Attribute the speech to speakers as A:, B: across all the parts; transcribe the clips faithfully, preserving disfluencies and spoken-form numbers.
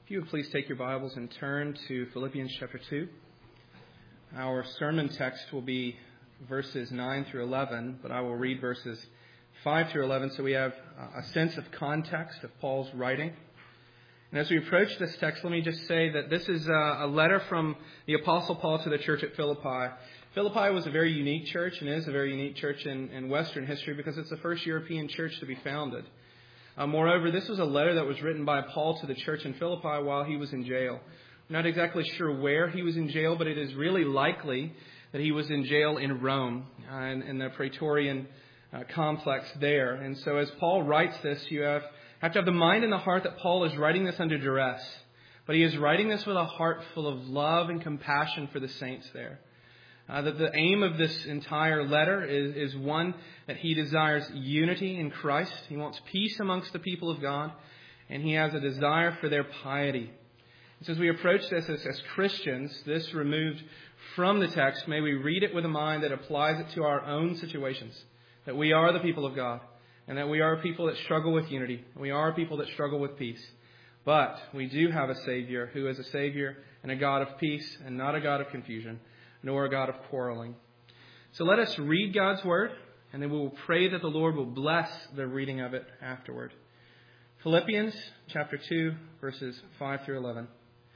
A: If you would please take your Bibles and turn to Philippians chapter two. Our sermon text will be verses nine through eleven, but I will read verses five through eleven so we have a sense of context of Paul's writing. And as we approach this text, let me just say that this is a letter from the Apostle Paul to the church at Philippi. Philippi was a very unique church and is a very unique church in, in Western history because it's the first European church to be founded. Uh, moreover, this was a letter that was written by Paul to the church in Philippi while he was in jail. I'm not exactly sure where he was in jail, but it is really likely that he was in jail in Rome, uh, in, in the Praetorian uh, complex there. And so as Paul writes this, you have, have to have the mind and the heart that Paul is writing this under duress. But he is writing this with a heart full of love and compassion for the saints there. Uh, that the aim of this entire letter is, is one that he desires unity in Christ. He wants peace amongst the people of God, and he has a desire for their piety. And so as we approach this as, as Christians, this removed from the text, may we read it with a mind that applies it to our own situations. That we are the people of God, and that we are people that struggle with unity. We are people that struggle with peace. But we do have a Savior who is a Savior and a God of peace and not a God of confusion, nor a God of quarreling. So let us read God's Word, and then we will pray that the Lord will bless the reading of it afterward. Philippians chapter two, verses five through eleven.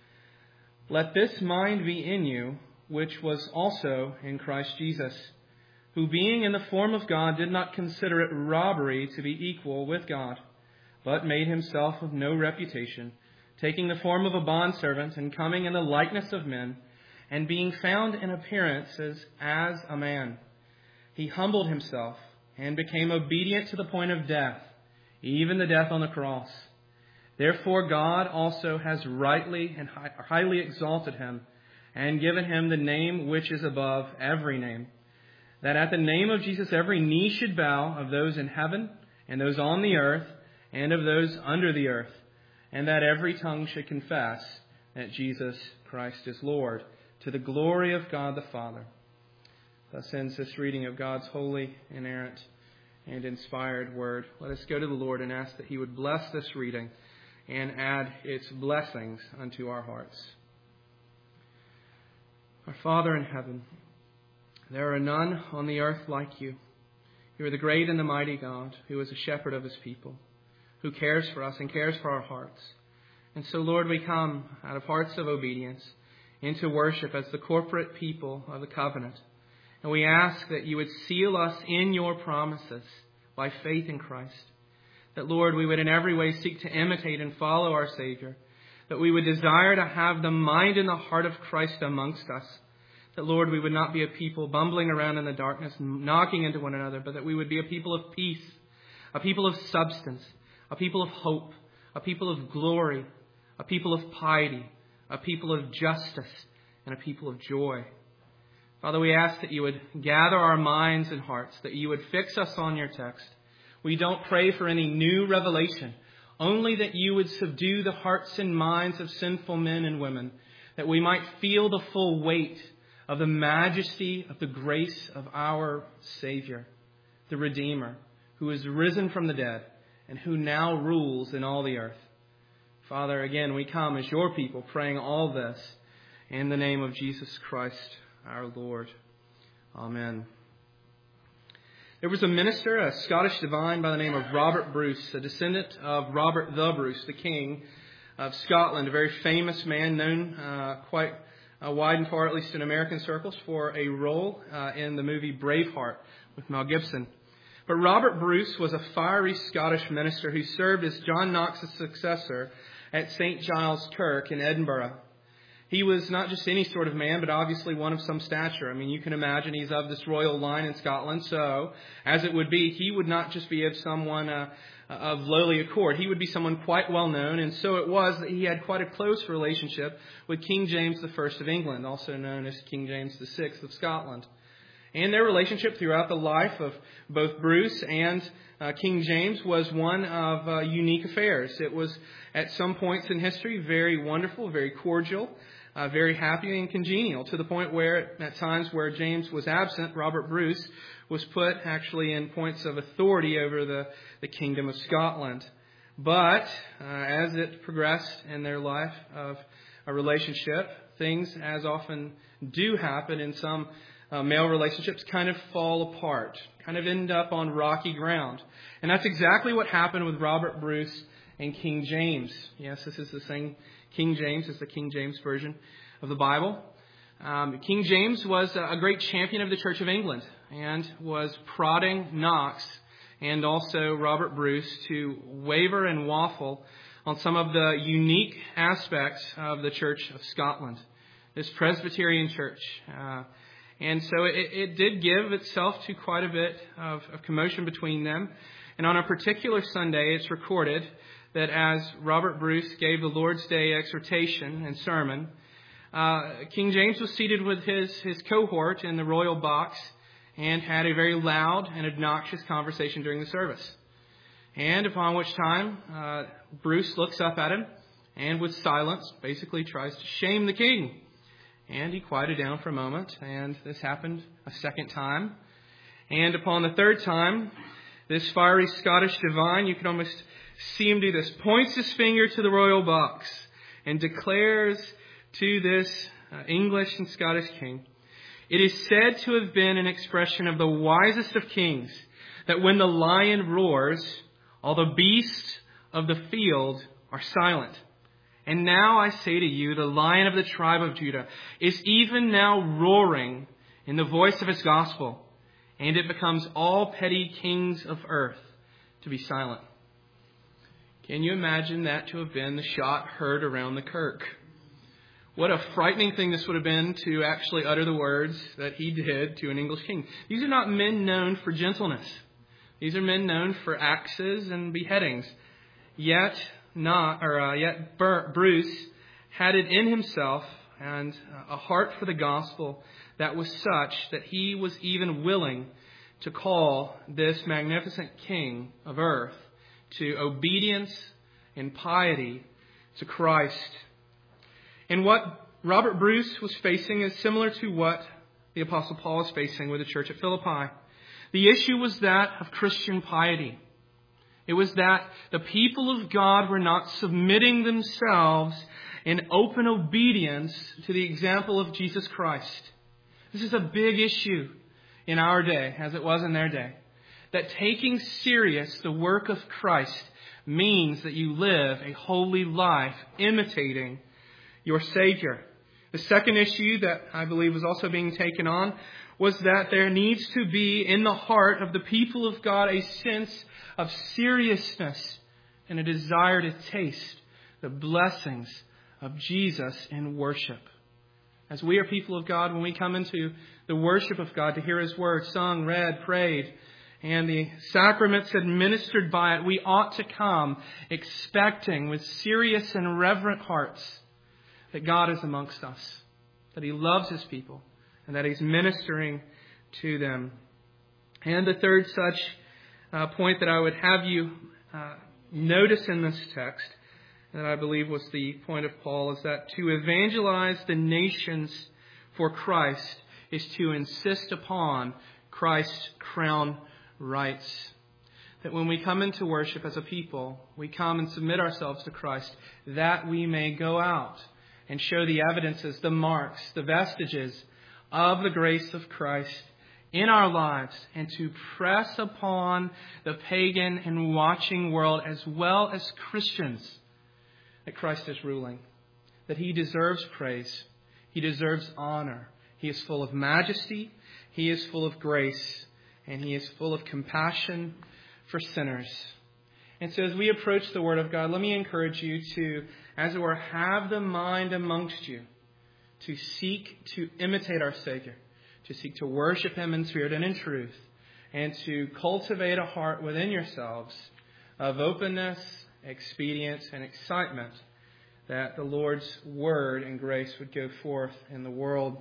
A: Let this mind be in you, which was also in Christ Jesus, who being in the form of God did not consider it robbery to be equal with God, but made himself of no reputation, taking the form of a bondservant and coming in the likeness of men, and being found in appearance as, as a man, he humbled himself and became obedient to the point of death, even the death on the cross. Therefore God also has rightly and highly exalted him and given him the name which is above every name, that at the name of Jesus every knee should bow, of those in heaven and those on the earth and of those under the earth, and that every tongue should confess that Jesus Christ is Lord, to the glory of God the Father. Thus ends this reading of God's holy, inerrant, and inspired word. Let us go to the Lord and ask that he would bless this reading and add its blessings unto our hearts. Our Father in heaven, there are none on the earth like you. You are the great and the mighty God who is a shepherd of his people, who cares for us and cares for our hearts. And so, Lord, we come out of hearts of obedience into worship as the corporate people of the covenant. And we ask that you would seal us in your promises by faith in Christ. That, Lord, we would in every way seek to imitate and follow our Savior. That we would desire to have the mind and the heart of Christ amongst us. That, Lord, we would not be a people bumbling around in the darkness, knocking into one another, but that we would be a people of peace, a people of substance, a people of hope, a people of glory, a people of piety, a people of justice, and a people of joy. Father, we ask that you would gather our minds and hearts, that you would fix us on your text. We don't pray for any new revelation, only that you would subdue the hearts and minds of sinful men and women, that we might feel the full weight of the majesty of the grace of our Savior, the Redeemer, who is risen from the dead and who now rules in all the earth. Father, again, we come as your people praying all this in the name of Jesus Christ, our Lord. Amen. There was a minister, a Scottish divine by the name of Robert Bruce, a descendant of Robert the Bruce, the King of Scotland, a very famous man known uh, quite uh, wide and far, at least in American circles, for a role uh, in the movie Braveheart with Mel Gibson. But Robert Bruce was a fiery Scottish minister who served as John Knox's successor at Saint Giles Kirk in Edinburgh. He was not just any sort of man, but obviously one of some stature. I mean, you can imagine he's of this royal line in Scotland. So, as it would be, he would not just be of someone uh, of lowly accord. He would be someone quite well known. And so it was that he had quite a close relationship with King James the First of England, also known as King James the Sixth of Scotland. And their relationship throughout the life of both Bruce and uh, King James was one of uh, unique affairs. It was, at some points in history, very wonderful, very cordial, uh, very happy and congenial, to the point where, at times where James was absent, Robert Bruce was put actually in points of authority over the, the Kingdom of Scotland. But uh, as it progressed in their life of a relationship, things, as often do happen in some uh, male relationships, kind of fall apart, kind of end up on rocky ground. And that's exactly what happened with Robert Bruce and King James. Yes, this is the same King James as the King James Version of the Bible. Um, King James was a great champion of the Church of England and was prodding Knox and also Robert Bruce to waver and waffle on some of the unique aspects of the Church of Scotland, this Presbyterian church. Uh, and so it, it did give itself to quite a bit of, of commotion between them. And on a particular Sunday, it's recorded that as Robert Bruce gave the Lord's Day exhortation and sermon, uh, King James was seated with his, his cohort in the royal box and had a very loud and obnoxious conversation during the service. And upon which time, uh, Bruce looks up at him and with silence basically tries to shame the king. And he quieted down for a moment, and this happened a second time. And upon the third time, this fiery Scottish divine, you can almost see him do this, points his finger to the royal box and declares to this uh, English and Scottish king, "It is said to have been an expression of the wisest of kings that when the lion roars, all the beasts of the field are silent. And now I say to you, the Lion of the tribe of Judah is even now roaring in the voice of his gospel, and it becomes all petty kings of earth to be silent." Can you imagine that to have been the shot heard around the kirk? What a frightening thing this would have been to actually utter the words that he did to an English king. These are not men known for gentleness. These are men known for axes and beheadings. Yet not, or uh, yet Bruce had it in himself and a heart for the gospel that was such that he was even willing to call this magnificent king of earth to obedience and piety to Christ. And what Robert Bruce was facing is similar to what the Apostle Paul is facing with the church at Philippi. The issue was that of Christian piety. It was that the people of God were not submitting themselves in open obedience to the example of Jesus Christ. This is a big issue in our day, as it was in their day. That taking serious the work of Christ means that you live a holy life imitating your Savior. The second issue that I believe was also being taken on was that there needs to be in the heart of the people of God a sense of seriousness and a desire to taste the blessings of Jesus in worship. As we are people of God, when we come into the worship of God to hear His Word sung, read, prayed, and the sacraments administered by it, we ought to come expecting with serious and reverent hearts that God is amongst us, that He loves His people, and that He's ministering to them. And the third such uh, point that I would have you uh, notice in this text, that I believe was the point of Paul, is that to evangelize the nations for Christ is to insist upon Christ's crown rights. That when we come into worship as a people, we come and submit ourselves to Christ, that we may go out and show the evidences, the marks, the vestiges of the grace of Christ in our lives, and to press upon the pagan and watching world as well as Christians that Christ is ruling, that He deserves praise, He deserves honor, He is full of majesty, He is full of grace, and He is full of compassion for sinners. And so as we approach the Word of God, let me encourage you to, as it were, have the mind amongst you to seek to imitate our Savior, to seek to worship Him in spirit and in truth, and to cultivate a heart within yourselves of openness, expedience, and excitement that the Lord's Word and grace would go forth in the world.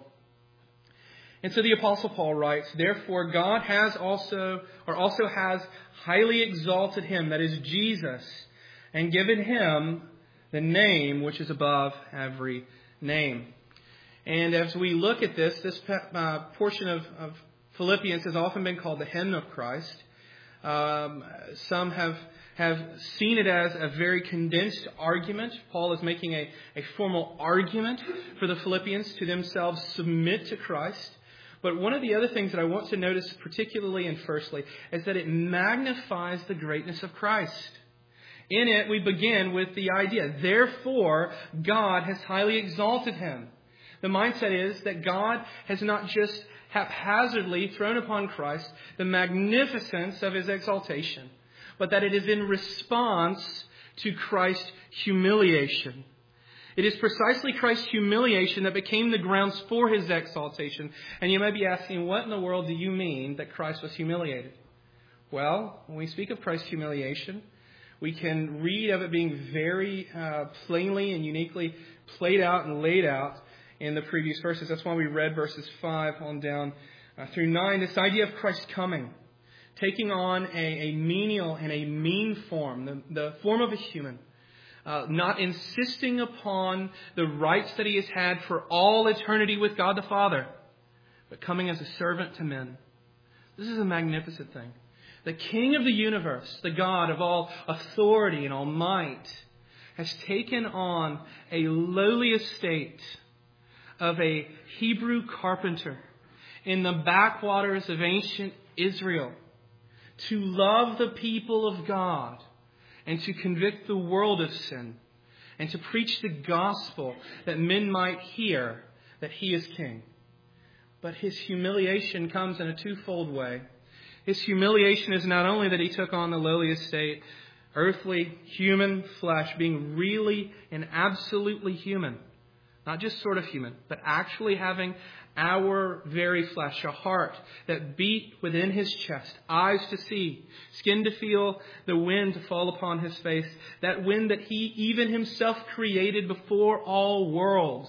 A: And so the Apostle Paul writes, "Therefore God has also, or also has highly exalted Him," that is Jesus, "and given Him the name which is above every name." And as we look at this, this uh, portion of, of Philippians has often been called the hymn of Christ. Um, some have have seen it as a very condensed argument. Paul is making a, a formal argument for the Philippians to themselves submit to Christ. But one of the other things that I want to notice particularly and firstly is that it magnifies the greatness of Christ. In it, we begin with the idea, therefore, God has highly exalted him. The mindset is that God has not just haphazardly thrown upon Christ the magnificence of his exaltation, but that it is in response to Christ's humiliation. It is precisely Christ's humiliation that became the grounds for his exaltation. And you may be asking, what in the world do you mean that Christ was humiliated? Well, when we speak of Christ's humiliation, we can read of it being very uh, plainly and uniquely played out and laid out in the previous verses. That's why we read verses five on down uh, through nine. This idea of Christ coming, taking on a, a menial and a mean form, the, the form of a human, uh, not insisting upon the rights that he has had for all eternity with God the Father, but coming as a servant to men. This is a magnificent thing. The King of the universe, the God of all authority and all might, has taken on a lowly estate of a Hebrew carpenter in the backwaters of ancient Israel to love the people of God and to convict the world of sin and to preach the gospel that men might hear that he is king. But his humiliation comes in a twofold way. His humiliation is not only that he took on the lowly estate, earthly, human flesh, being really and absolutely human. Not just sort of human, but actually having our very flesh, a heart that beat within his chest, eyes to see, skin to feel, the wind to fall upon his face, that wind that he even himself created before all worlds.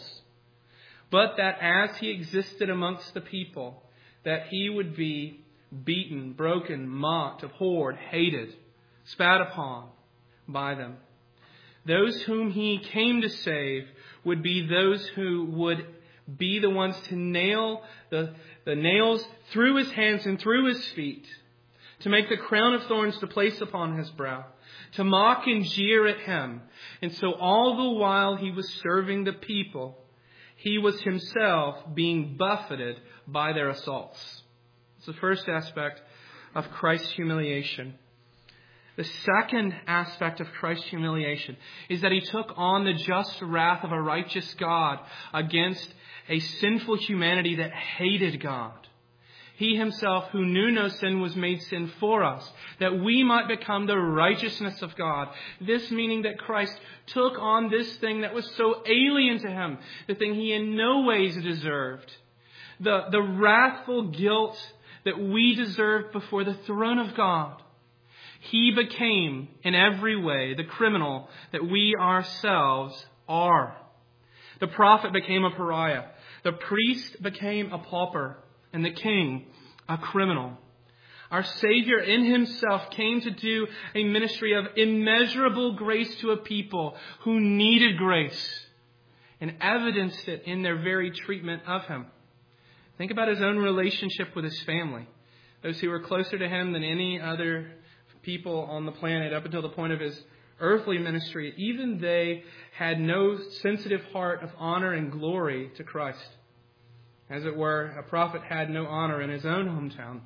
A: But that as he existed amongst the people, that he would be beaten, broken, mocked, abhorred, hated, spat upon by them. Those whom he came to save would be those who would be the ones to nail the, the nails through his hands and through his feet, to make the crown of thorns to place upon his brow, to mock and jeer at him. And so all the while he was serving the people, he was himself being buffeted by their assaults. It's the first aspect of Christ's humiliation. The second aspect of Christ's humiliation is that he took on the just wrath of a righteous God against a sinful humanity that hated God. He himself, who knew no sin, was made sin for us, that we might become the righteousness of God. This meaning that Christ took on this thing that was so alien to him, the thing he in no ways deserved, the, the wrathful guilt that we deserved before the throne of God. He became, in every way, the criminal that we ourselves are. The prophet became a pariah. The priest became a pauper. And the king, a criminal. Our Savior in himself came to do a ministry of immeasurable grace to a people who needed grace, and evidenced it in their very treatment of him. Think about his own relationship with his family. Those who were closer to him than any other people on the planet up until the point of his earthly ministry, even they had no sensitive heart of honor and glory to Christ. As it were, a prophet had no honor in his own hometown.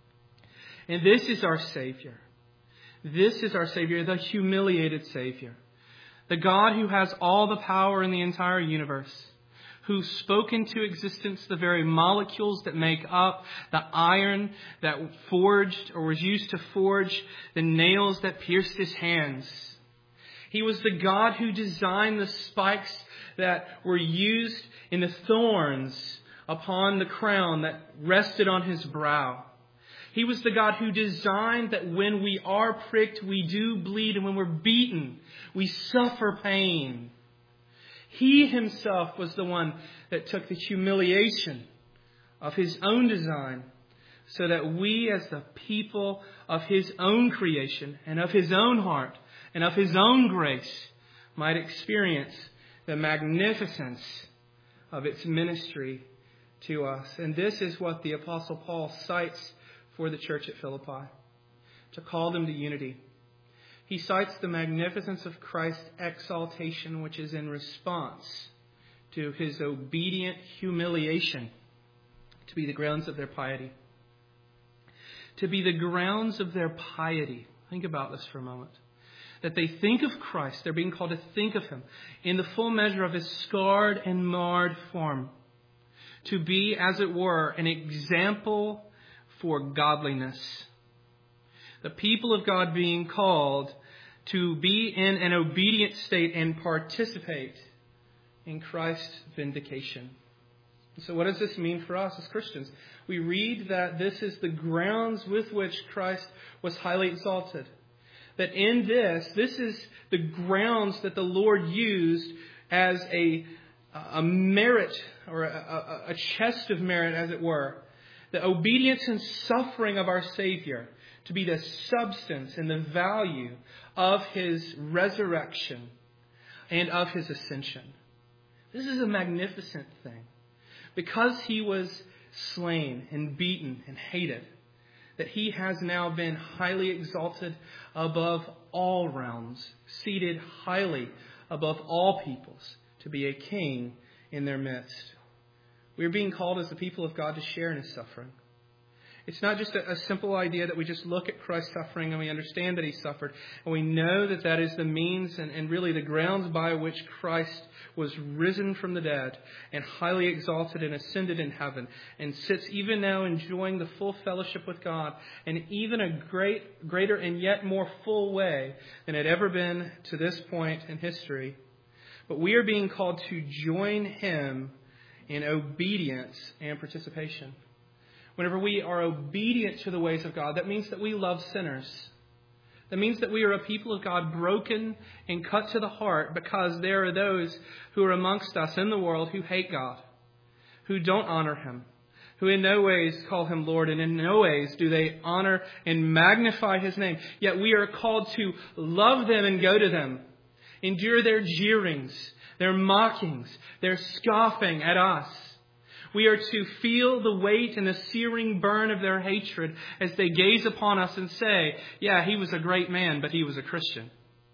A: And this is our Savior. This is our Savior, the humiliated Savior. The God who has all the power in the entire universe, who spoke into existence the very molecules that make up the iron that forged or was used to forge the nails that pierced his hands. He was the God who designed the spikes that were used in the thorns upon the crown that rested on his brow. He was the God who designed that when we are pricked, we do bleed, and when we're beaten, we suffer pain. He himself was the one that took the humiliation of his own design so that we as the people of his own creation and of his own heart and of his own grace might experience the magnificence of its ministry to us. And this is what the Apostle Paul cites for the church at Philippi. to call them to unity. He cites the magnificence of Christ's exaltation, which is in response to his obedient humiliation, to be the grounds of their piety. To be the grounds of their piety. Think about this for a moment. That they think of Christ, they're being called to think of him in the full measure of his scarred and marred form. To be, as it were, an example for godliness. The people of God being called to be in an obedient state and participate in Christ's vindication. So what does this mean for us as Christians? We read that this is the grounds with which Christ was highly exalted. That in this, this is the grounds that the Lord used as a, a merit or a, a, a chest of merit, as it were. The obedience and suffering of our Savior to be the substance and the value of his resurrection and of his ascension. This is a magnificent thing. Because he was slain and beaten and hated, that he has now been highly exalted above all realms, seated highly above all peoples, to be a king in their midst. We are being called as the people of God to share in his suffering. It's not just a, a simple idea that we just look at Christ's suffering and we understand that he suffered. And we know that that is the means and, and really the grounds by which Christ was risen from the dead and highly exalted and ascended in heaven and sits even now enjoying the full fellowship with God in even a great, greater and yet more full way than had ever been to this point in history. But we are being called to join him in obedience and participation. Whenever we are obedient to the ways of God, that means that we love sinners. That means that we are a people of God broken and cut to the heart because there are those who are amongst us in the world who hate God, who don't honor him, who in no ways call him Lord, and in no ways do they honor and magnify his name. Yet we are called to love them and go to them, endure their jeerings, their mockings, their scoffing at us. We are to feel the weight and the searing burn of their hatred as they gaze upon us and say, yeah, he was a great man, but he was a Christian.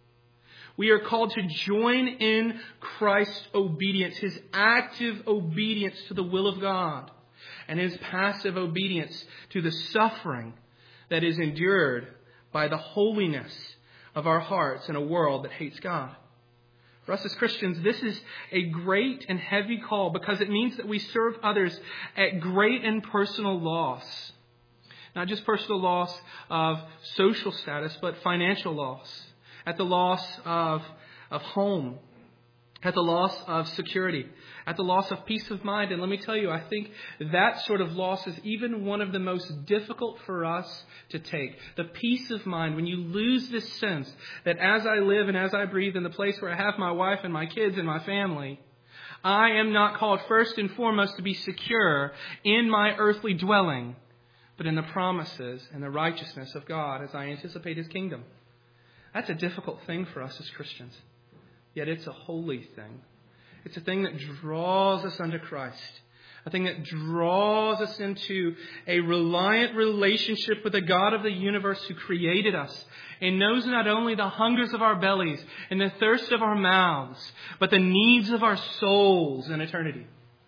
A: We are called to join in Christ's obedience, his active obedience to the will of God, and his passive obedience to the suffering that is endured by the holiness of our hearts in a world that hates God. For us as Christians, this is a great and heavy call because it means that we serve others at great and personal loss. Not just personal loss of social status, but financial loss. At the loss of, of home. At the loss of security. At the loss of peace of mind. And let me tell you, I think that sort of loss is even one of the most difficult for us to take. The peace of mind, when you lose this sense that as I live and as I breathe in the place where I have my wife and my kids and my family, I am not called first and foremost to be secure in my earthly dwelling, but in the promises and the righteousness of God as I anticipate his kingdom. That's a difficult thing for us as Christians. Yet it's a holy thing. It's a thing that draws us unto Christ. A thing that draws us into a reliant relationship with the God of the universe who created us and knows not only the hungers of our bellies and the thirst of our mouths, but the needs of our souls in eternity.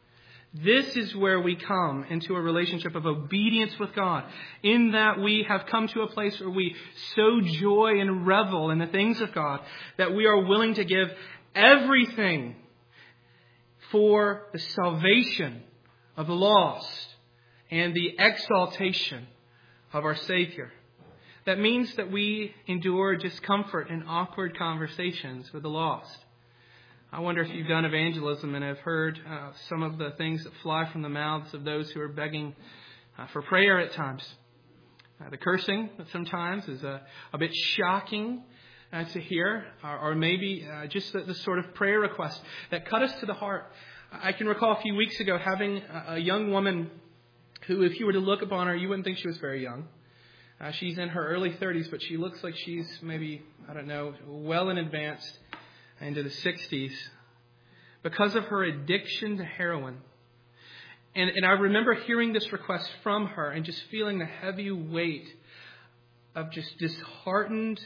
A: This is where we come into a relationship of obedience with God, in that we have come to a place where we sow joy and revel in the things of God, that we are willing to give everything for the salvation of the lost and the exaltation of our Savior. That means that we endure discomfort and awkward conversations with the lost. I wonder if you've done evangelism and have heard uh, some of the things that fly from the mouths of those who are begging uh, for prayer at times. Uh, the cursing that sometimes is a, a bit shocking uh, to hear, or, or maybe uh, just the, the sort of prayer requests that cut us to the heart. I can recall a few weeks ago having a, a young woman who, if you were to look upon her, you wouldn't think she was very young. Uh, she's in her early thirties, but she looks like she's maybe, I don't know, well in advance into the sixties because of her addiction to heroin. And, and I remember hearing this request from her and just feeling the heavy weight of just disheartened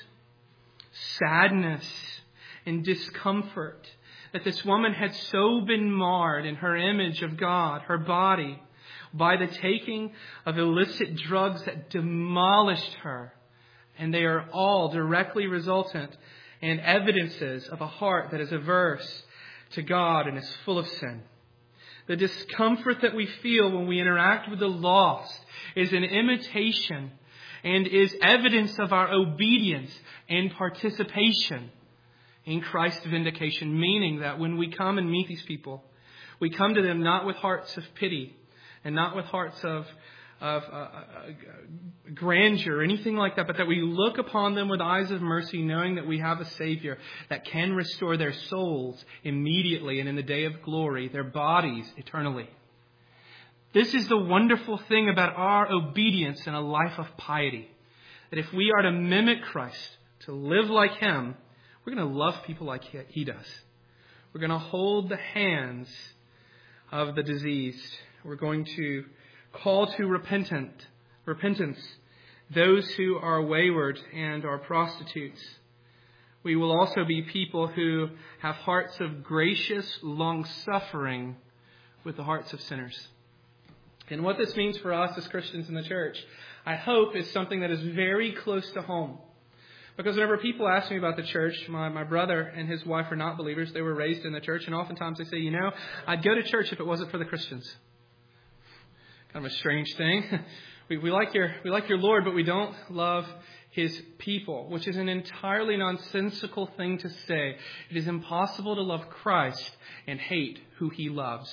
A: sadness and discomfort that this woman had so been marred in her image of God, her body, by the taking of illicit drugs that demolished her. And they are all directly resultant and evidences of a heart that is averse to God and is full of sin. The discomfort that we feel when we interact with the lost is an imitation and is evidence of our obedience and participation in Christ's vindication, meaning that when we come and meet these people, we come to them not with hearts of pity and not with hearts of, of uh, uh, grandeur or anything like that, but that we look upon them with eyes of mercy, knowing that we have a Savior that can restore their souls immediately and in the day of glory, their bodies eternally. This is the wonderful thing about our obedience in a life of piety, that if we are to mimic Christ, to live like Him, we're going to love people like He does. We're going to hold the hands of the diseased. We're going to call to repentant, repentance those who are wayward and are prostitutes. We will also be people who have hearts of gracious long-suffering with the hearts of sinners. And what this means for us as Christians in the church, I hope, is something that is very close to home. Because whenever people ask me about the church, my, my brother and his wife are not believers. They were raised in the church. And oftentimes they say, you know, I'd go to church if it wasn't for the Christians. Kind of a strange thing. we, we like your we like your Lord, but we don't love His people, which is an entirely nonsensical thing to say. It is impossible to love Christ and hate who He loves.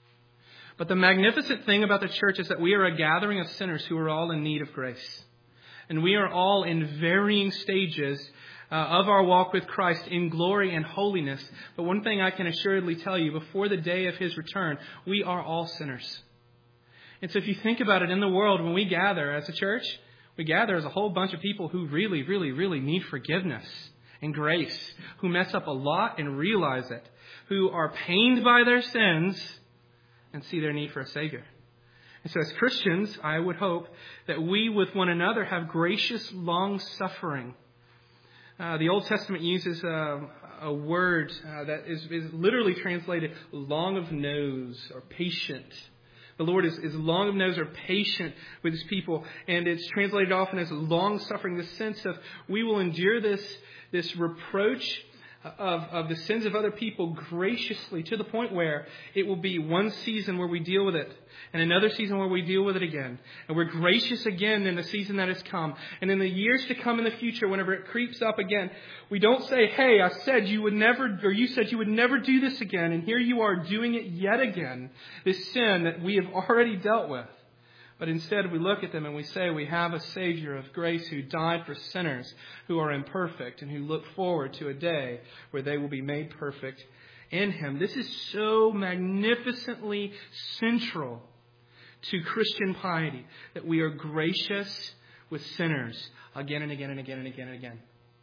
A: But the magnificent thing about the church is that we are a gathering of sinners who are all in need of grace. And we are all in varying stages uh, of our walk with Christ in glory and holiness. But one thing I can assuredly tell you, before the day of His return, we are all sinners. And so if you think about it, in the world, when we gather as a church, we gather as a whole bunch of people who really, really, really need forgiveness and grace, who mess up a lot and realize it, who are pained by their sins and see their need for a Savior. And so as Christians, I would hope that we with one another have gracious long-suffering. Uh, the Old Testament uses uh, a word uh, that is, is literally translated long of nose or patient. The Lord is, is long of nose or patient with His people. And it's translated often as long-suffering, the sense of we will endure this, this reproach Of, of the sins of other people graciously, to the point where it will be one season where we deal with it and another season where we deal with it again. And we're gracious again in the season that has come. And in the years to come in the future, whenever it creeps up again, we don't say, hey, I said you would never, or you said you would never do this again. And here you are doing it yet again, this sin that we have already dealt with. But instead we look at them and we say we have a Savior of grace who died for sinners who are imperfect and who look forward to a day where they will be made perfect in Him. This is so magnificently central to Christian piety, that we are gracious with sinners again and again and again and again and again.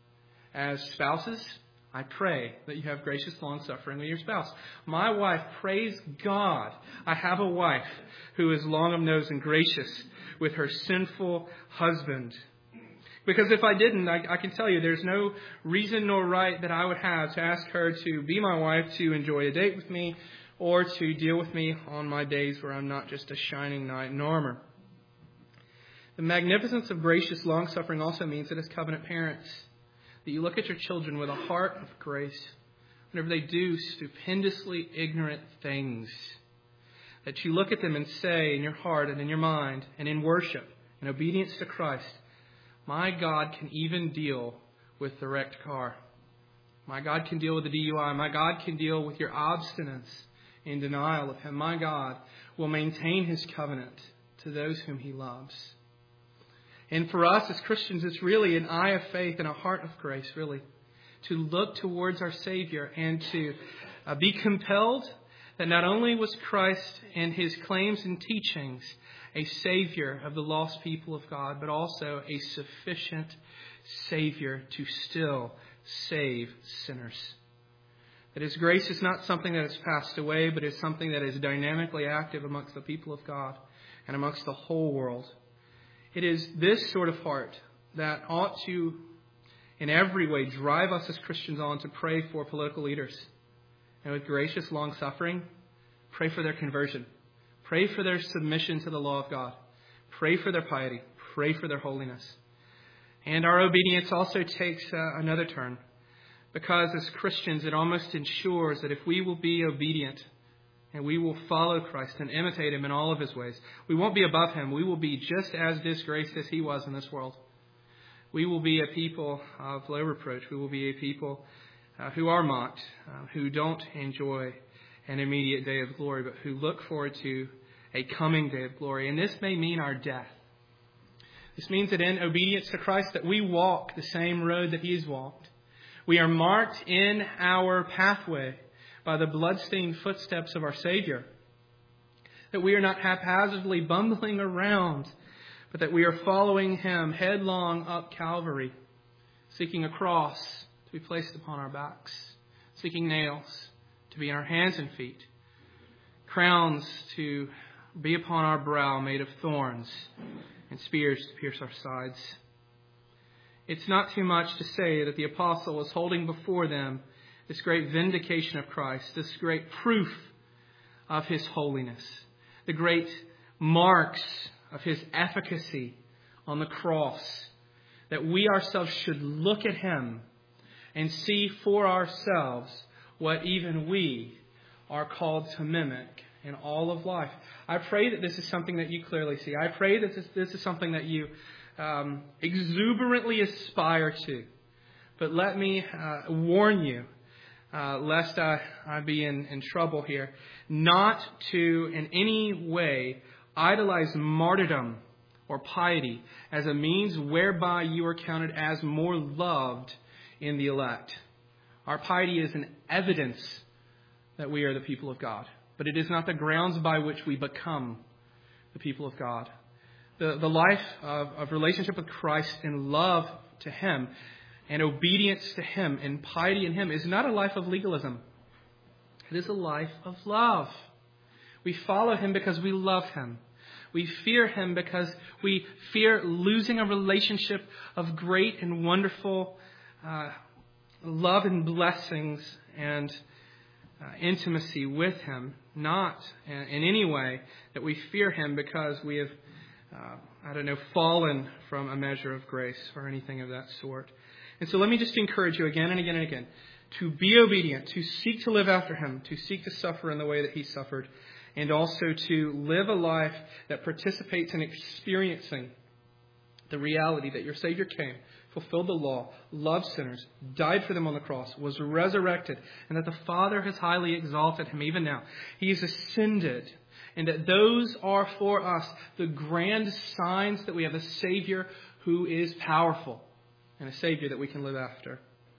A: As spouses, I pray that you have gracious long-suffering with your spouse. My wife, praise God, I have a wife who is long of nose and gracious with her sinful husband. Because if I didn't, I, I can tell you there's no reason nor right that I would have to ask her to be my wife, to enjoy a date with me, or to deal with me on my days where I'm not just a shining knight in armor. The magnificence of gracious long-suffering also means that as covenant parents, that you look at your children with a heart of grace whenever they do stupendously ignorant things. That you look at them and say in your heart and in your mind and in worship and obedience to Christ, my God can even deal with the wrecked car. My God can deal with the D U I. My God can deal with your obstinance in denial of Him. My God will maintain His covenant to those whom He loves. And for us as Christians, it's really an eye of faith and a heart of grace, really, to look towards our Savior and to uh, be compelled that not only was Christ and His claims and teachings a Savior of the lost people of God, but also a sufficient Savior to still save sinners. That His grace is not something that has passed away, but is something that is dynamically active amongst the people of God and amongst the whole world. It is this sort of heart that ought to, in every way, drive us as Christians on to pray for political leaders. And with gracious long suffering, pray for their conversion. Pray for their submission to the law of God. Pray for their piety. Pray for their holiness. And our obedience also takes uh, another turn. Because as Christians, it almost ensures that if we will be obedient and we will follow Christ and imitate Him in all of His ways, we won't be above Him. We will be just as disgraced as He was in this world. We will be a people of low reproach. We will be a people uh, who are mocked, uh, who don't enjoy an immediate day of glory, but who look forward to a coming day of glory. And this may mean our death. This means that in obedience to Christ that we walk the same road that He has walked. We are marked in our pathway by the bloodstained footsteps of our Savior. That we are not haphazardly bumbling around, but that we are following Him headlong up Calvary, seeking a cross to be placed upon our backs, seeking nails to be in our hands and feet, crowns to be upon our brow made of thorns, and spears to pierce our sides. It's not too much to say that the apostle was holding before them this great vindication of Christ, this great proof of His holiness, the great marks of His efficacy on the cross, that we ourselves should look at Him and see for ourselves what even we are called to mimic in all of life. I pray that this is something that you clearly see. I pray that this, this is something that you um, exuberantly aspire to. But let me uh, warn you, uh, lest I, I be in, in trouble here, not to in any way idolize martyrdom or piety as a means whereby you are counted as more loved in the elect. Our piety is an evidence that we are the people of God. But it is not the grounds by which we become the people of God. The, the life of, of relationship with Christ and love to Him and obedience to Him and piety in Him is not a life of legalism. It is a life of love. We follow Him because we love Him. We fear Him because we fear losing a relationship of great and wonderful uh, love and blessings and uh, intimacy with Him. Not in any way that we fear Him because we have, uh, I don't know, fallen from a measure of grace or anything of that sort. And so let me just encourage you again and again and again to be obedient, to seek to live after Him, to seek to suffer in the way that He suffered, and also to live a life that participates in experiencing the reality that your Savior came, fulfilled the law, loved sinners, died for them on the cross, was resurrected, and that the Father has highly exalted Him even now. He has ascended, and that those are for us the grand signs that we have a Savior who is powerful, and a Savior that we can live after.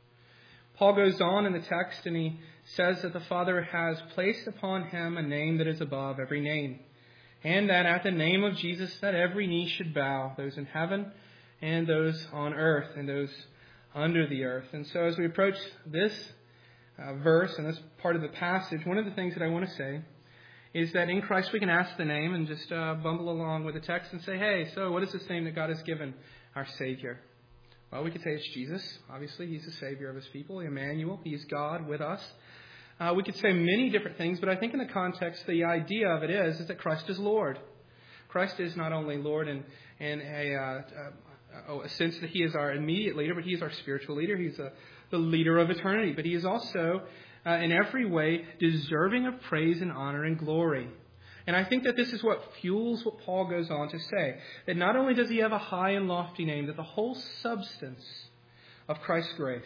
A: Paul goes on in the text, and he says that the Father has placed upon Him a name that is above every name, and that at the name of Jesus that every knee should bow, those in heaven and those on earth and those under the earth. And so as we approach this uh, verse and this part of the passage, one of the things that I want to say is that in Christ we can ask the name and just uh, bumble along with the text and say, hey, so what is this name that God has given our Savior? Well, we could say it's Jesus. Obviously, He's the Savior of His people. Emmanuel, He's God with us. Uh, we could say many different things, but I think in the context, the idea of it is, is that Christ is Lord. Christ is not only Lord in, in a, uh, uh, a sense that He is our immediate leader, but He is our spiritual leader. He's a, the leader of eternity. But He is also, uh, in every way, deserving of praise and honor and glory. And I think that this is what fuels what Paul goes on to say. That not only does He have a high and lofty name, that the whole substance of Christ's grace,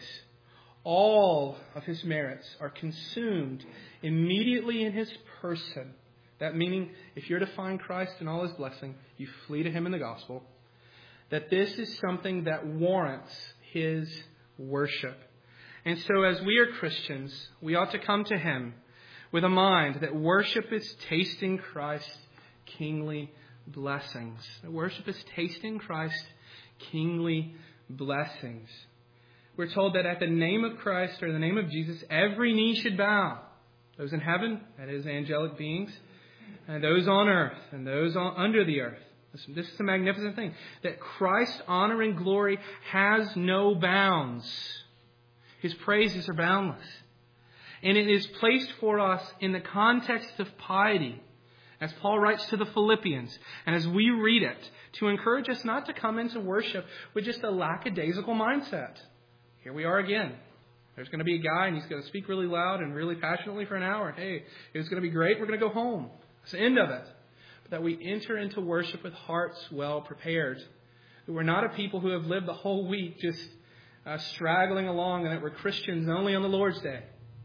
A: all of His merits are consumed immediately in His person. That meaning, if you're to find Christ and all His blessing, you flee to Him in the gospel. That this is something that warrants His worship. And so as we are Christians, we ought to come to Him with a mind that worship is tasting Christ's kingly blessings. That worship is tasting Christ's kingly blessings. We're told that at the name of Christ or the name of Jesus, every knee should bow. Those in heaven, that is angelic beings, and those on earth, and those on, under the earth, Listen, this is a magnificent thing. That Christ's honor and glory has no bounds. His praises are boundless. And it is placed for us in the context of piety, as Paul writes to the Philippians, and as we read it, to encourage us not to come into worship with just a lackadaisical mindset. Here we are again. There's going to be a guy and he's going to speak really loud and really passionately for an hour. Hey, it's going to be great. We're going to go home. That's the end of it. But that we enter into worship with hearts well prepared. That we're not a people who have lived the whole week just uh, straggling along and that we're Christians only on the Lord's Day.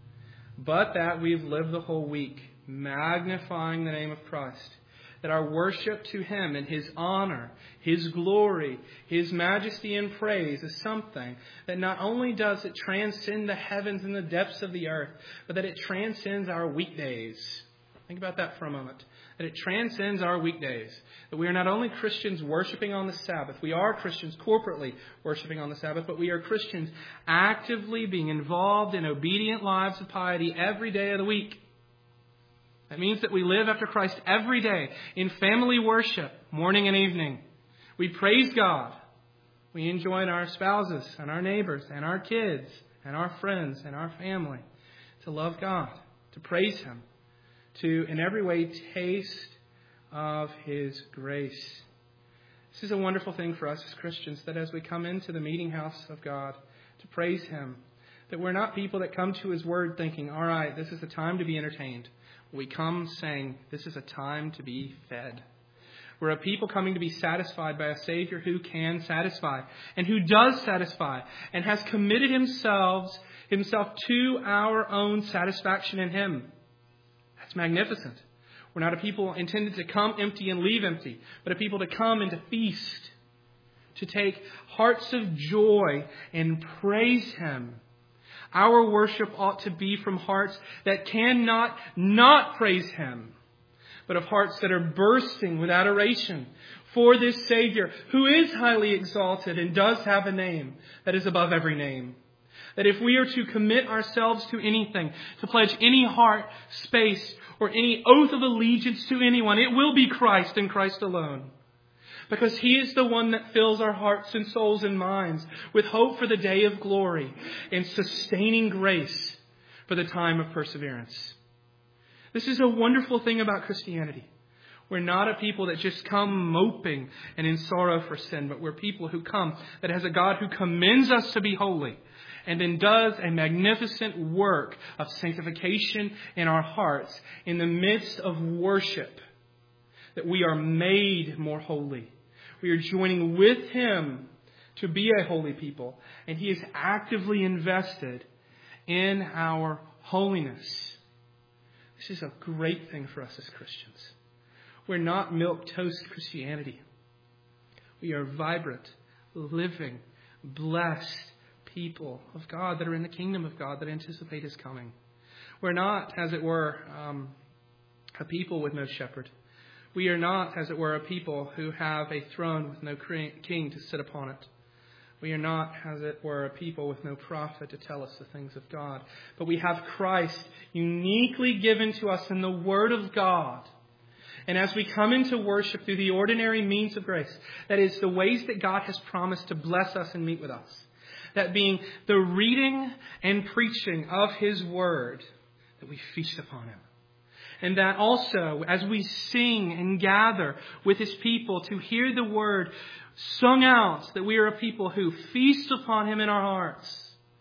A: But that we've lived the whole week magnifying the name of Christ. That our worship to Him and His honor, His glory, His majesty and praise is something that not only does it transcend the heavens and the depths of the earth, but that it transcends our weekdays. Think about that for a moment. That it transcends our weekdays. That we are not only Christians worshiping on the Sabbath. We are Christians corporately worshiping on the Sabbath, but we are Christians actively being involved in obedient lives of piety every day of the week. That means that we live after Christ every day in family worship, morning and evening. We praise God. We enjoin our spouses and our neighbors and our kids and our friends and our family to love God, to praise Him, to in every way taste of His grace. This is a wonderful thing for us as Christians, that as we come into the meeting house of God to praise Him, that we're not people that come to His Word thinking, all right, this is the time to be entertained. We come saying, this is a time to be fed. We're a people coming to be satisfied by a Savior who can satisfy and who does satisfy and has committed himself, himself to our own satisfaction in Him. That's magnificent. We're not a people intended to come empty and leave empty, but a people to come and to feast, to take hearts of joy and praise Him. Our worship ought to be from hearts that cannot not praise Him, but of hearts that are bursting with adoration for this Savior who is highly exalted and does have a name that is above every name. That if we are to commit ourselves to anything, to pledge any heart, space, or any oath of allegiance to anyone, it will be Christ and Christ alone. Because He is the one that fills our hearts and souls and minds with hope for the day of glory and sustaining grace for the time of perseverance. This is a wonderful thing about Christianity. We're not a people that just come moping and in sorrow for sin, but we're people who come that has a God who commends us to be holy and then does a magnificent work of sanctification in our hearts in the midst of worship. That we are made more holy. We are joining with Him to be a holy people. And He is actively invested in our holiness. This is a great thing for us as Christians. We're not milquetoast Christianity. We are vibrant, living, blessed people of God that are in the kingdom of God that anticipate His coming. We're not, as it were, um, a people with no shepherd. We are not, as it were, a people who have a throne with no king to sit upon it. We are not, as it were, a people with no prophet to tell us the things of God. But we have Christ uniquely given to us in the Word of God. And as we come into worship through the ordinary means of grace, that is, the ways that God has promised to bless us and meet with us, that being the reading and preaching of His Word, that we feast upon Him. And that also, as we sing and gather with His people to hear the Word sung out, that we are a people who feast upon Him in our hearts.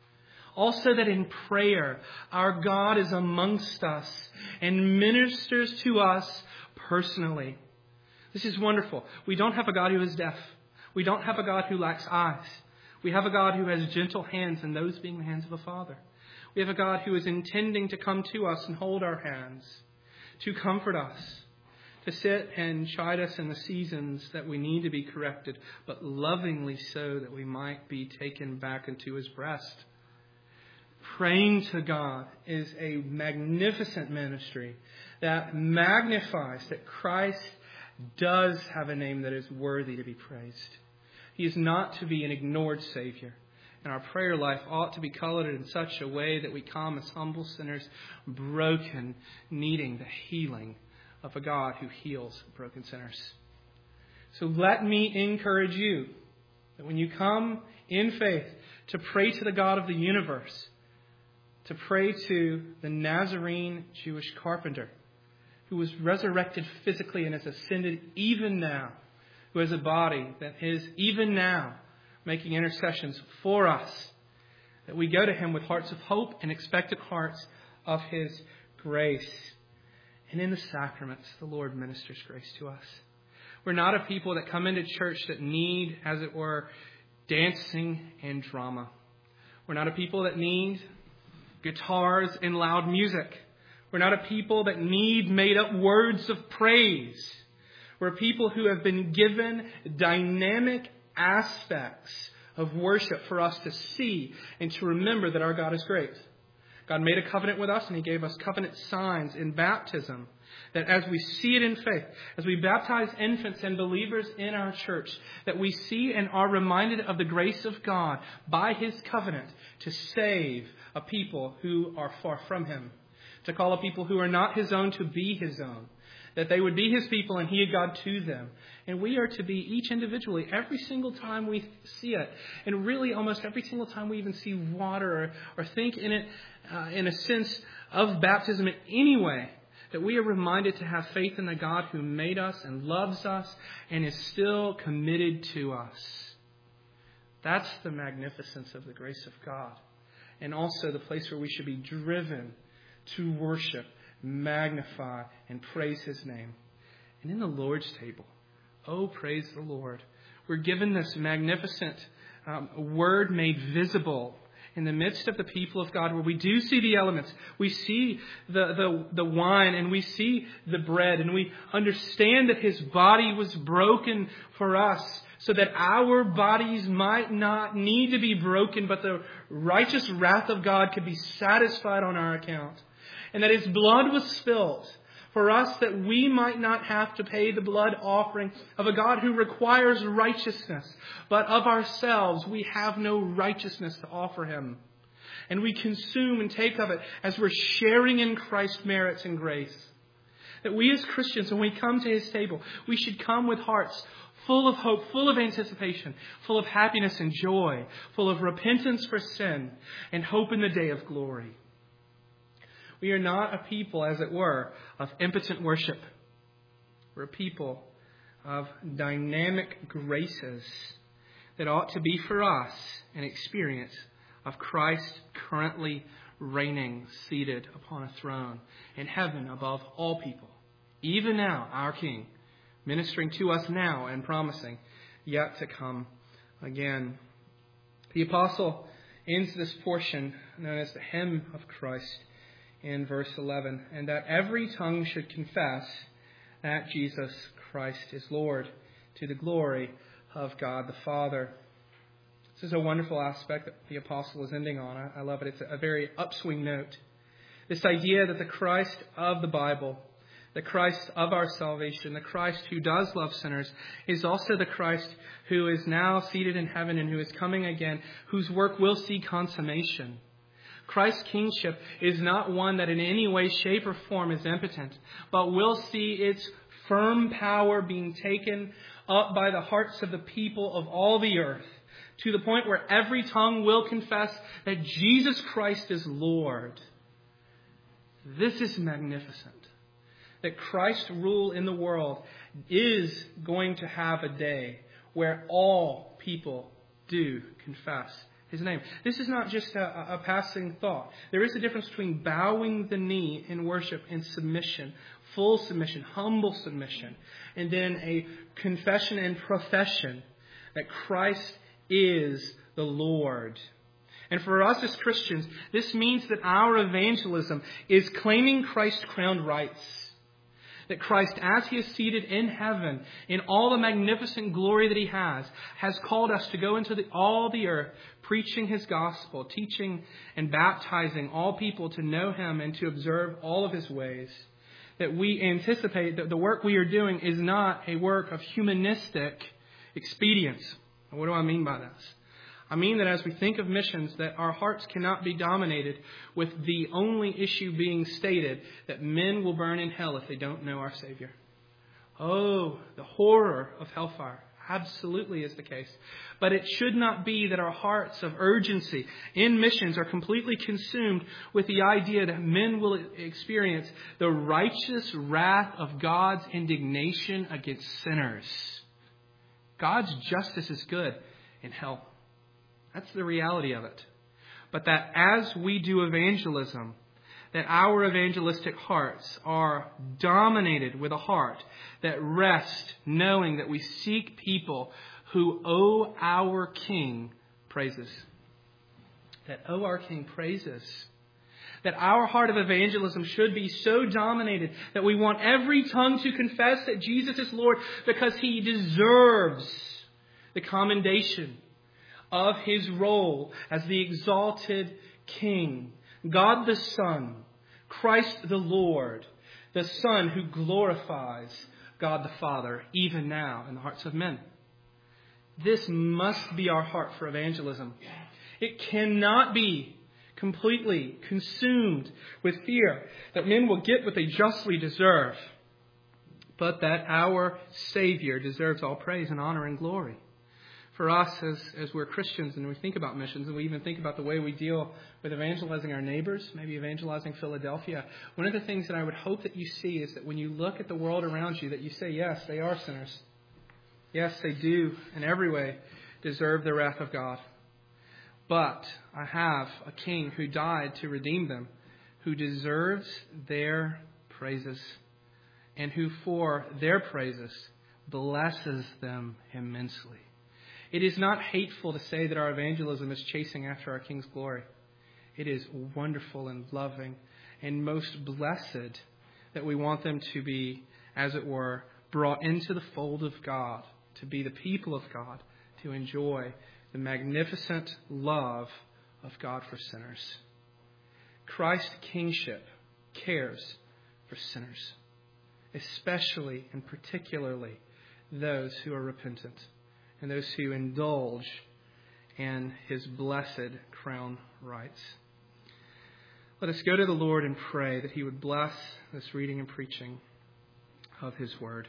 A: Also that in prayer, our God is amongst us and ministers to us personally. This is wonderful. We don't have a God who is deaf. We don't have a God who lacks eyes. We have a God who has gentle hands, and those being the hands of a Father. We have a God who is intending to come to us and hold our hands, to comfort us, to sit and chide us in the seasons that we need to be corrected, but lovingly so that we might be taken back into His breast. Praying to God is a magnificent ministry that magnifies that Christ does have a name that is worthy to be praised. He is not to be an ignored Savior. And our prayer life ought to be colored in such a way that we come as humble sinners, broken, needing the healing of a God who heals broken sinners. So let me encourage you that when you come in faith to pray to the God of the universe, to pray to the Nazarene Jewish carpenter who was resurrected physically and has ascended even now, who has a body that is even now making intercessions for us, that we go to him with hearts of hope and expectant hearts of his grace. And in the sacraments, the Lord ministers grace to us. We're not a people that come into church that need, as it were, dancing and drama. We're not a people that need guitars and loud music. We're not a people that need made-up words of praise. We're people who have been given dynamic aspects of worship for us to see and to remember that our God is great. God made a covenant with us, and he gave us covenant signs in baptism, that as we see it in faith, as we baptize infants and believers in our church, that we see and are reminded of the grace of God by his covenant to save a people who are far from him, to call a people who are not his own to be his own, that they would be his people and he, God, to them. And we are to be each individually every single time we see it. And really almost every single time we even see water or, or think in it uh, in a sense of baptism in any way, that we are reminded to have faith in the God who made us and loves us and is still committed to us. That's the magnificence of the grace of God. And also the place where we should be driven to worship, magnify, and praise his name. And in the Lord's table, oh, praise the Lord. We're given this magnificent um, word made visible in the midst of the people of God, where we do see the elements. We see the, the, the wine and we see the bread, and we understand that his body was broken for us so that our bodies might not need to be broken, but the righteous wrath of God could be satisfied on our account. And that his blood was spilled for us, that we might not have to pay the blood offering of a God who requires righteousness. But of ourselves, we have no righteousness to offer him. And we consume and take of it as we're sharing in Christ's merits and grace. That we as Christians, when we come to his table, we should come with hearts full of hope, full of anticipation, full of happiness and joy, full of repentance for sin, and hope in the day of glory. We are not a people, as it were, of impotent worship. We're a people of dynamic graces that ought to be for us an experience of Christ currently reigning, seated upon a throne in heaven above all people. Even now, our King, ministering to us now and promising yet to come again. The apostle ends this portion known as the hymn of Christ in verse eleven, and that every tongue should confess that Jesus Christ is Lord, to the glory of God the Father. This is a wonderful aspect that the apostle is ending on. I, I love it. It's a, a very upswing note. This idea that the Christ of the Bible, the Christ of our salvation, the Christ who does love sinners, is also the Christ who is now seated in heaven and who is coming again, whose work will see consummation. Christ's kingship is not one that in any way, shape, or form is impotent, but will see its firm power being taken up by the hearts of the people of all the earth, to the point where every tongue will confess that Jesus Christ is Lord. This is magnificent. That Christ's rule in the world is going to have a day where all people do confess his name. This is not just a, a passing thought. There is a difference between bowing the knee in worship and submission, full submission, humble submission, and then a confession and profession that Christ is the Lord. And for us as Christians, this means that our evangelism is claiming Christ's crowned rights. That Christ, as he is seated in heaven, in all the magnificent glory that he has, has called us to go into the, all the earth, preaching his gospel, teaching and baptizing all people to know him and to observe all of his ways. That we anticipate that the work we are doing is not a work of humanistic expedience. What do I mean by this? I mean that as we think of missions, that our hearts cannot be dominated with the only issue being stated that men will burn in hell if they don't know our Savior. Oh, the horror of hellfire. Absolutely is the case. But it should not be that our hearts of urgency in missions are completely consumed with the idea that men will experience the righteous wrath of God's indignation against sinners. God's justice is good in hell. That's the reality of it. But that as we do evangelism, that our evangelistic hearts are dominated with a heart that rests knowing that we seek people who owe our King praises. That owe our King praises. That our heart of evangelism should be so dominated that we want every tongue to confess that Jesus is Lord because He deserves the commendation of His role as the exalted King. God the Son, Christ the Lord, the Son who glorifies God the Father, even now in the hearts of men. This must be our heart for evangelism. It cannot be completely consumed with fear that men will get what they justly deserve, but that our Savior deserves all praise and honor and glory. For us, as, as we're Christians and we think about missions and we even think about the way we deal with evangelizing our neighbors, maybe evangelizing Philadelphia, one of the things that I would hope that you see is that when you look at the world around you, that you say, yes, they are sinners. Yes, they do in every way deserve the wrath of God. But I have a King who died to redeem them, who deserves their praises, and who for their praises blesses them immensely. It is not hateful to say that our evangelism is chasing after our King's glory. It is wonderful and loving and most blessed that we want them to be, as it were, brought into the fold of God, to be the people of God, to enjoy the magnificent love of God for sinners. Christ's kingship cares for sinners, especially and particularly those who are repentant and those who indulge in His blessed crown rights. Let us go to the Lord and pray that He would bless this reading and preaching of His Word.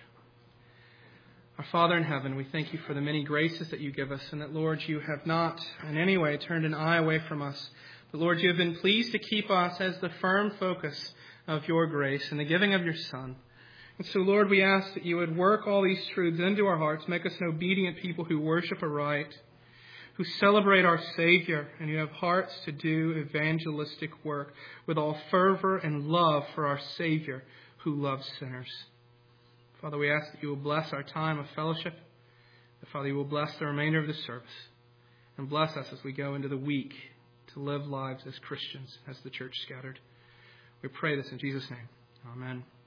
A: Our Father in heaven, we thank You for the many graces that You give us, and that, Lord, You have not in any way turned an eye away from us. But, Lord, You have been pleased to keep us as the firm focus of Your grace and the giving of Your Son. And so, Lord, we ask that You would work all these truths into our hearts, make us an obedient people who worship aright, who celebrate our Savior, and who have hearts to do evangelistic work with all fervor and love for our Savior who loves sinners. Father, we ask that You will bless our time of fellowship, that, Father, You will bless the remainder of the service, and bless us as we go into the week to live lives as Christians, as the church scattered. We pray this in Jesus' name. Amen.